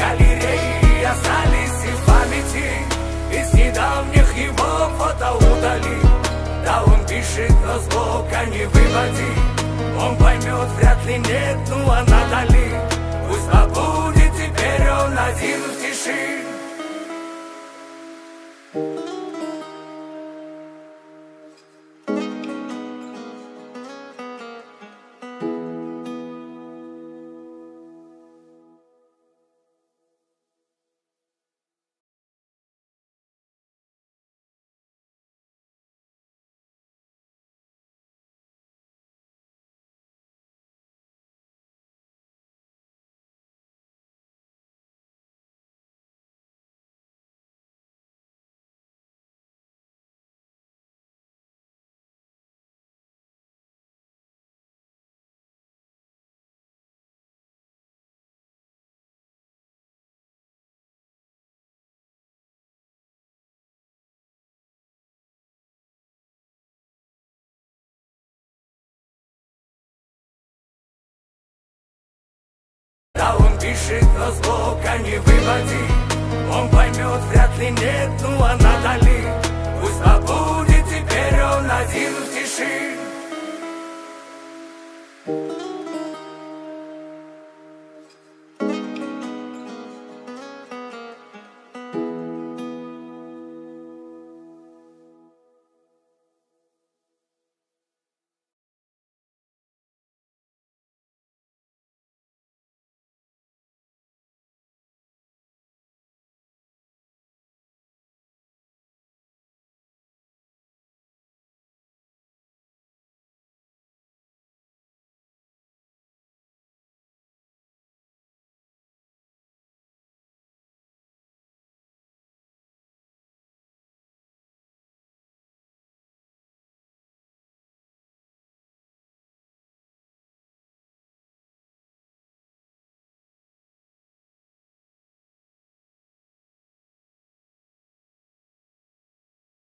галереи остались и в памяти. Из недавних его фото удали. Да он пишет, но с блока не выводи. Он поймет, вряд ли нет, ну а надали. Пусть побудет теперь он один в тиши. Да он пишет, но с блока не выводи. Он поймет, вряд ли нет, ну а надали. Пусть побудет теперь он один в тиши.